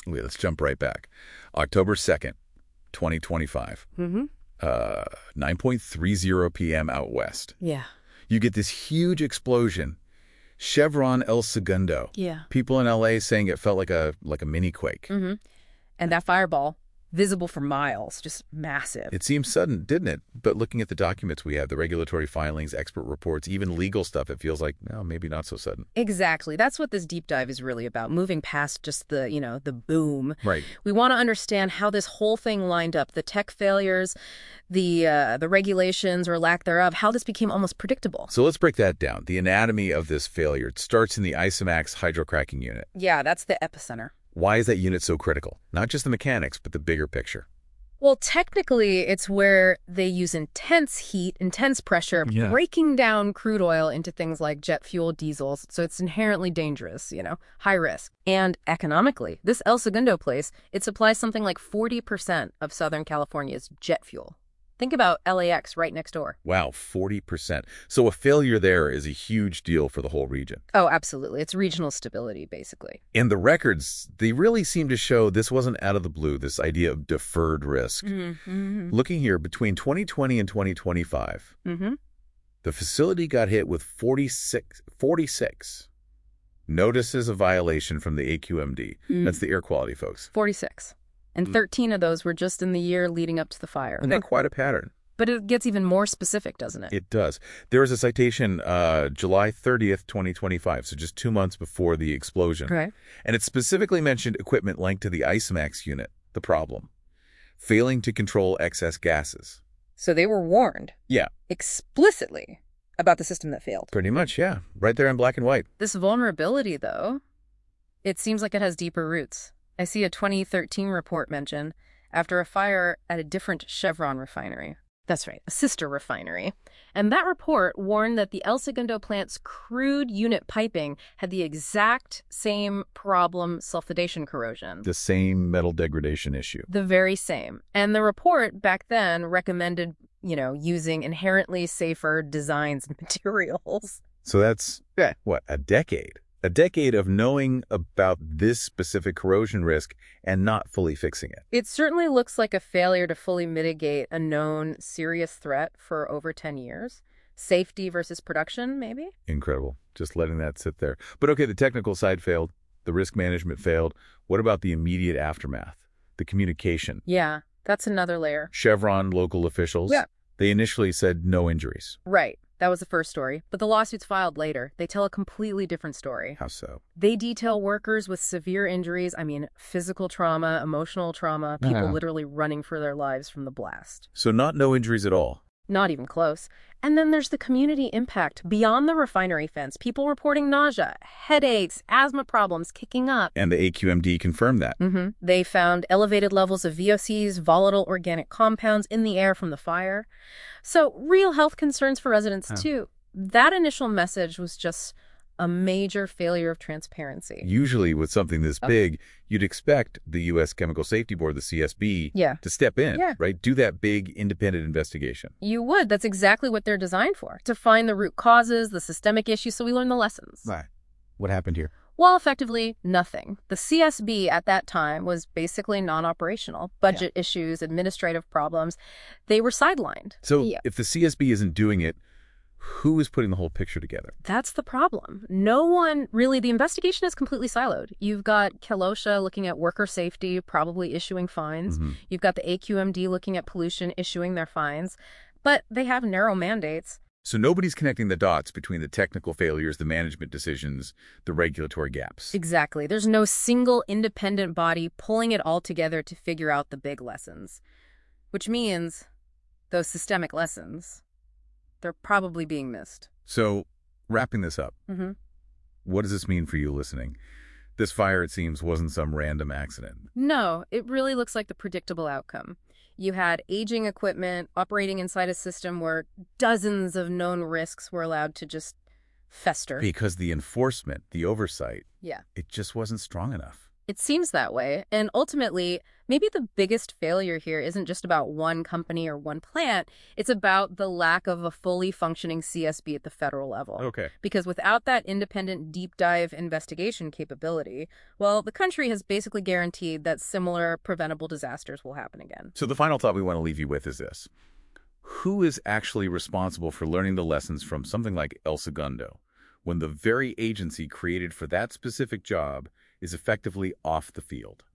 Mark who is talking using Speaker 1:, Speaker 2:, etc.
Speaker 1: Okay, let's jump right back. October 2nd, 2025. 9:30 p.m. out west.
Speaker 2: Yeah.
Speaker 1: You get this huge explosion. Chevron El Segundo.
Speaker 2: Yeah.
Speaker 1: People in LA saying it felt like a mini quake.
Speaker 2: And that fireball, visible for miles, just massive.
Speaker 1: It seemed sudden, didn't it? But looking at the documents we have, the regulatory filings, expert reports, even legal stuff, it feels like, no, maybe not so sudden.
Speaker 2: Exactly. That's what this deep dive is really about, moving past just the, the boom.
Speaker 1: Right.
Speaker 2: We want to understand how this whole thing lined up, the tech failures, the regulations or lack thereof, how this became almost predictable.
Speaker 1: So let's break that down. The anatomy of this failure. It starts in the ISOMAX hydrocracking unit.
Speaker 2: Yeah, that's the epicenter.
Speaker 1: Why is that unit so critical? Not just the mechanics, but the bigger picture.
Speaker 2: Well, technically, it's where they use intense heat, intense pressure, breaking down crude oil into things like jet fuel, diesels. So it's inherently dangerous, high risk. And economically, this El Segundo place, it supplies something like 40% of Southern California's jet fuel. Think about LAX right next door.
Speaker 1: Wow, 40%. So a failure there is a huge deal for the whole region.
Speaker 2: Oh, absolutely. It's regional stability, basically.
Speaker 1: And the records, they really seem to show this wasn't out of the blue, this idea of deferred risk. Looking here, between 2020 and 2025, the facility got hit with 46 notices of violation from the AQMD. That's the air quality folks.
Speaker 2: 46. And 13 of those were just in the year leading up to the fire.
Speaker 1: And that's quite a pattern.
Speaker 2: But it gets even more specific, doesn't it?
Speaker 1: It does. There was a citation July 30th, 2025, so just 2 months before the explosion.
Speaker 2: Right.
Speaker 1: And it specifically mentioned equipment linked to the ISOMAX unit, the problem, failing to control excess gases.
Speaker 2: So they were warned.
Speaker 1: Yeah.
Speaker 2: Explicitly about the system that failed.
Speaker 1: Pretty much, yeah. Right there in black and white.
Speaker 2: This vulnerability, though, it seems like it has deeper roots. I see a 2013 report mention after a fire at a different Chevron refinery. That's right, a sister refinery. And that report warned that the El Segundo plant's crude unit piping had the exact same problem, sulfidation corrosion.
Speaker 1: The same metal degradation issue.
Speaker 2: The very same. And the report back then recommended, using inherently safer designs and materials.
Speaker 1: So that's, what, a decade? A decade of knowing about this specific corrosion risk and not fully fixing it.
Speaker 2: It certainly looks like a failure to fully mitigate a known serious threat for over 10 years. Safety versus production, maybe?
Speaker 1: Incredible. Just letting that sit there. But okay, the technical side failed. The risk management failed. What about the immediate aftermath? The communication?
Speaker 2: Yeah, that's another layer.
Speaker 1: Chevron local officials?
Speaker 2: Yeah.
Speaker 1: They initially said no injuries.
Speaker 2: Right. That was the first story. But the lawsuits filed later, they tell a completely different story.
Speaker 1: How so?
Speaker 2: They detail workers with severe injuries. I mean, physical trauma, emotional trauma, people literally running for their lives from the blast.
Speaker 1: So no injuries at all?
Speaker 2: Not even close. And then there's the community impact. Beyond the refinery fence, people reporting nausea, headaches, asthma problems kicking up.
Speaker 1: And the AQMD confirmed that.
Speaker 2: They found elevated levels of VOCs, volatile organic compounds, in the air from the fire. So real health concerns for residents, too. That initial message was just a major failure of transparency.
Speaker 1: Usually with something this big, you'd expect the U.S. Chemical Safety Board, the CSB, to step in, right? Do that big independent investigation.
Speaker 2: You would. That's exactly what they're designed for, to find the root causes, the systemic issues, so we learn the lessons.
Speaker 1: Right. What happened here?
Speaker 2: Well, effectively, nothing. The CSB at that time was basically non-operational. Budget issues, administrative problems, they were sidelined.
Speaker 1: So if the CSB isn't doing it, who is putting the whole picture together?
Speaker 2: That's the problem. No one really, the investigation is completely siloed. You've got Kelosha looking at worker safety, probably issuing fines. You've got the AQMD looking at pollution, issuing their fines. But they have narrow mandates.
Speaker 1: So nobody's connecting the dots between the technical failures, the management decisions, the regulatory gaps.
Speaker 2: Exactly. There's no single independent body pulling it all together to figure out the big lessons. Which means those systemic lessons, they're probably being missed.
Speaker 1: So, wrapping this up, what does this mean for you listening? This fire, it seems, wasn't some random accident.
Speaker 2: No, it really looks like the predictable outcome. You had aging equipment operating inside a system where dozens of known risks were allowed to just fester.
Speaker 1: Because the enforcement, the oversight,
Speaker 2: Yeah.
Speaker 1: it just wasn't strong enough.
Speaker 2: It seems that way. And ultimately, maybe the biggest failure here isn't just about one company or one plant. It's about the lack of a fully functioning CSB at the federal level.
Speaker 1: Okay.
Speaker 2: Because without that independent deep dive investigation capability, well, the country has basically guaranteed that similar preventable disasters will happen again.
Speaker 1: So the final thought we want to leave you with is this. Who is actually responsible for learning the lessons from something like El Segundo, when the very agency created for that specific job is effectively off the field?